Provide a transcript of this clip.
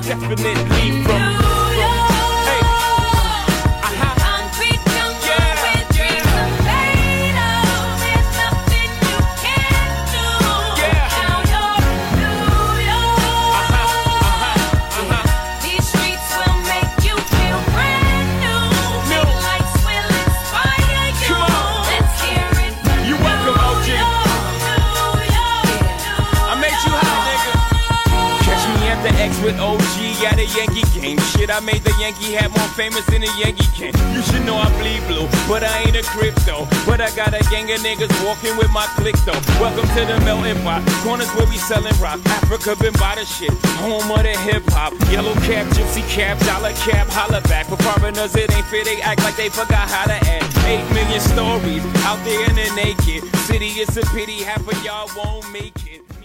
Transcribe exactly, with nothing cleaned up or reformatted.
definitely from New York. Hey. Uh-huh. Concrete jungle yeah. with dreams of made of. There's nothing you can't do. Yeah. Now you're New York. Uh-huh. Uh-huh. Uh-huh. These streets will make you feel brand new. New lights will inspire you. Come on. Let's hear it. You welcome, O G. I made you hot, nigga. Catch me at the X with O G at a Yankee game. Shit, I made the Yankee hat more famous than a Yankee can. You should know I bleed blue, but I ain't a crypto. But I got a gang of niggas walking with my click though. Welcome to the melting pot. Corners where we selling rock. Africa been by the shit. Home of the hip hop. Yellow cap, gypsy cap, dollar cap, holla back. For foreigners it ain't fair, they act like they forgot how to act. Eight million stories out there in the naked city. It's a pity half of y'all won't make it.